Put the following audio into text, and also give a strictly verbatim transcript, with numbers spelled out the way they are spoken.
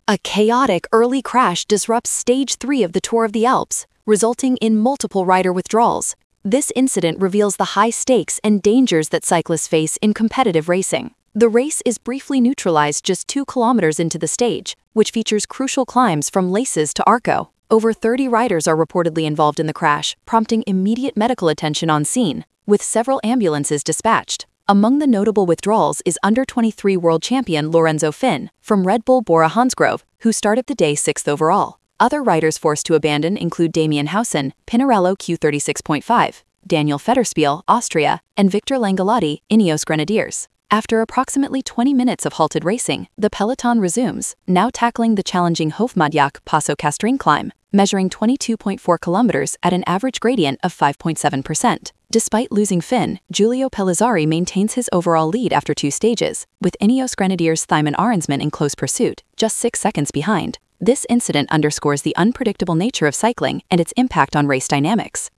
A chaotic early crash disrupts stage three of the Tour of the Alps, resulting in multiple rider withdrawals. This incident reveals the high stakes and dangers that cyclists face in competitive racing. The race is briefly neutralized just two kilometers into the stage, which features crucial climbs from Laces to Arco. Over thirty riders are reportedly involved in the crash, prompting immediate medical attention on scene, with several ambulances dispatched. Among the notable withdrawals is under twenty-three world champion Lorenzo Finn from Red Bull Bora-Hansgrohe, who started the day sixth overall. Other riders forced to abandon include Damian Howson, Pinarello Q thirty-six point five, Daniel Federspiel, Austria, and Victor Langolotti, Ineos Grenadiers. After approximately twenty minutes of halted racing, the peloton resumes, now tackling the challenging Hofmadiak Passo Castrin climb, measuring twenty-two point four kilometers at an average gradient of five point seven percent. Despite losing Finn, Giulio Pellizzari maintains his overall lead after two stages, with Ineos Grenadiers' Thymen Arensman in close pursuit, just six seconds behind. This incident underscores the unpredictable nature of cycling and its impact on race dynamics.